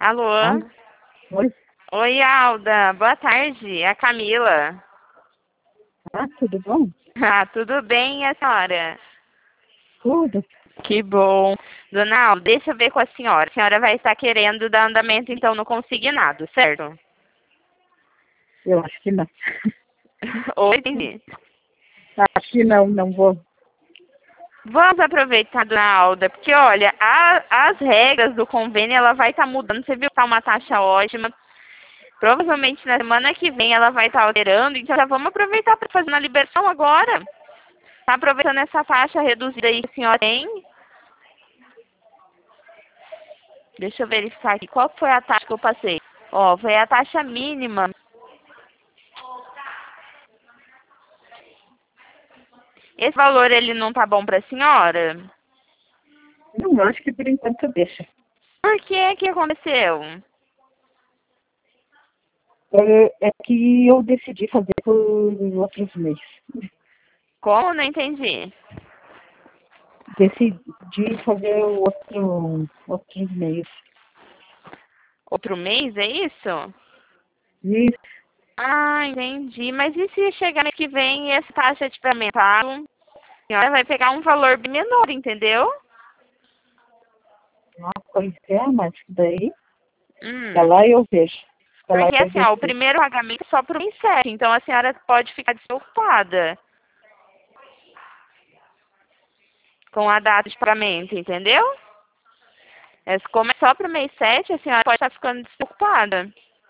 Alô? Alô? Oi? Oi, Alda. Boa tarde. É a Camila. Ah, tudo bom? Ah, tudo bem, e a senhora? Tudo. Que bom. Dona Alda, deixa eu ver com a senhora. A senhora vai estar querendo dar andamento, então, no consignado, certo? Eu acho que não. Oi, entendi. Acho que não, não vou. Vamos aproveitar, dona Alda, porque, olha, as regras do convênio, ela vai estar mudando. Você viu que tá uma taxa ótima. Provavelmente na semana que vem ela vai estar alterando, então já vamos aproveitar para fazer uma liberação agora. Tá aproveitando essa faixa reduzida aí que a senhora tem? Deixa eu verificar aqui. Qual foi a taxa que eu passei? Ó, foi a taxa mínima. Esse valor, ele não tá bom pra senhora? Não, acho que por enquanto deixa. Por que aconteceu? É que eu decidi fazer por outros meios. Como? Não entendi. Decidi fazer outros meios. Outro mês, é isso? Isso. Ah, entendi. Mas e se chegar mês que vem e essa taxa tiver aumentado? A senhora vai pegar um valor bem menor, entendeu? Ah, pois é, mas daí, Hum. tá lá eu vejo. Tá lá Porque eu assim, ó, o decido. primeiro pagamento é só pro mês 7, então a senhora pode ficar despreocupada com a data de pagamento, entendeu? Como é só pro mês 7, a senhora pode estar ficando despreocupada.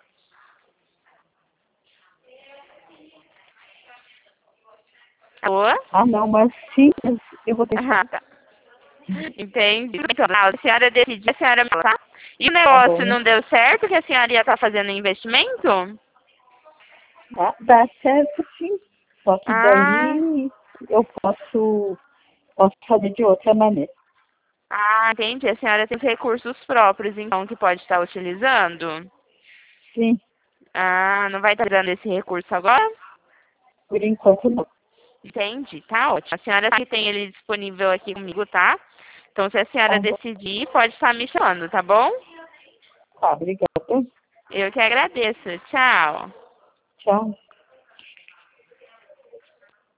Alô? Ah, não, mas sim, eu vou deixar. Ah, tá. Entendi. Então, a senhora decidiu, a senhora me tá? E o Tá negócio bom. não deu certo que a senhora ia estar fazendo investimento? Dá certo sim. Só que Ah, daí eu posso fazer de outra maneira. entendi. A senhora tem recursos próprios, então, que pode estar utilizando? Sim, Ah, não vai estar dando esse recurso agora? por enquanto não. Entendi, tá ótimo. A senhora que tem ele disponível aqui comigo, tá? Então, se a senhora Tá bom. decidir, pode estar me chamando, tá bom? Tá, obrigada. Eu que agradeço. Tchau. Tchau.